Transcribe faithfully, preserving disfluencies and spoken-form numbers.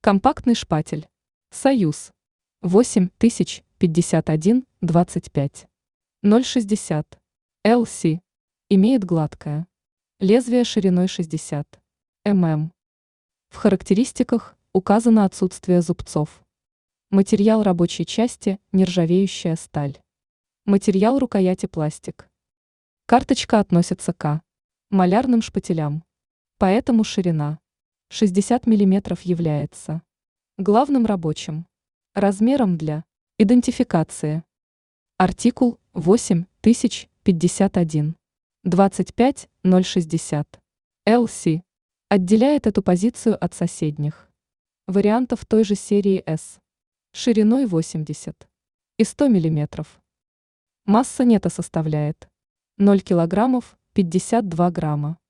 Компактный шпатель. Союз. восемь тысяч пятьдесят один двадцать пять. ноль шестьдесят. эл си. Имеет гладкое лезвие шириной шестьдесят миллиметров. В характеристиках указано отсутствие зубцов. Материал рабочей части – нержавеющая сталь. Материал рукояти пластик. Карточка относится к малярным шпателям. Поэтому ширина шестьдесят миллиметров является главным рабочим размером для идентификации. Артикул восемь тысяч пятьдесят один двадцать пять ноль шестьдесят. эл си отделяет эту позицию от соседних вариантов той же серии S шириной восемьдесят и сто миллиметров. Масса нета составляет ноль килограммов пятьдесят два грамма.